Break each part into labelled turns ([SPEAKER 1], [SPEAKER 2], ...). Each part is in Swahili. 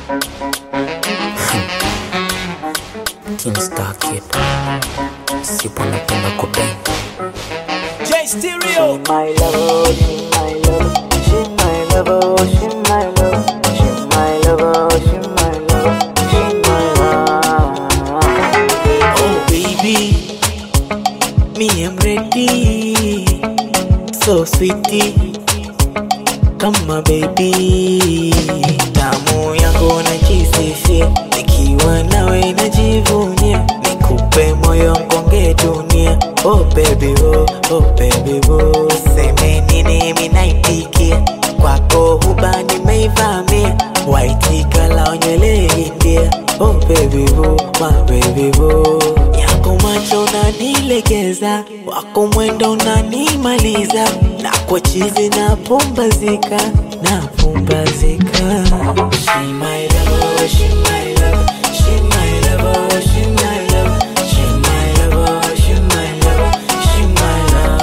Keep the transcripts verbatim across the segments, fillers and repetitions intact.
[SPEAKER 1] King Star Kid, sipo napenda kupenda.
[SPEAKER 2] J Stereo.
[SPEAKER 3] She my lover, she my lover, she my lover, she my lover, she my lover, she my lover, she my lover.
[SPEAKER 1] Oh baby, me am ready, so sweetie, kama baby. Tamu yangu najisifia, nikiwa nawe najivunia, nikupe moyo mkonge dunia. Oh baby oh, oh baby oh, seme nini minaitikia, kwako huba nimeivamia, waitika la nywele india. Oh baby oh, my baby oh, yako macho unanilegeza, wako mwendo unanimaliza, na kwa chizi na pumbazika, na pumbazika. She my lover, she my lover, she my lover, she my lover, she my lover, she my lover, she my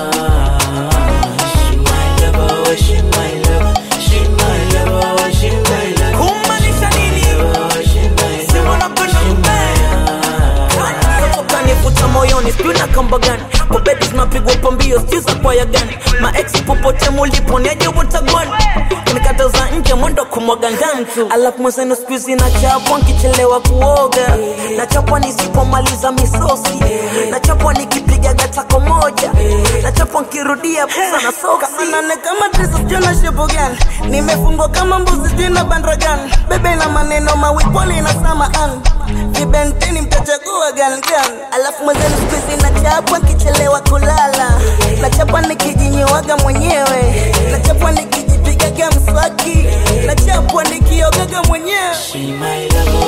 [SPEAKER 1] lover, she my lover, she my lover, she my lover, she my lover.
[SPEAKER 2] Kumaanisha nini? Sema napenda kupenda. Sasa kanifuta moyoni, sijui na kamba gani. Kwa bedi zinapigwa pambio, sijui za kwaya gani. Ma ex popote mulipo, niaje watagwani. Nikata za nje mwendo kumwaga ngantu. Alafu mwenzenu siku hizi nachapwa nikichelewa kuoga, nachapwa nisipomaliza misosi, nachapwa nikipiga gatako moja, nachapwa nikirudia pesa na soksi.
[SPEAKER 4] Kafanane kama dress jona shepo gani, nimefungwa kama mbuzi jina bandra gani. Bebe na maneno mawipole na sama an, vibenteni mtachagua gani gani.
[SPEAKER 2] Alafu mwenzenu siku hizi nachapwa nikichelewa kulala, nachapwa nikijinyoaga mwenyewe, nachapwa nikijipigaga mswaki, nachapwa nikiogaga mwenyewe.
[SPEAKER 1] She my lover,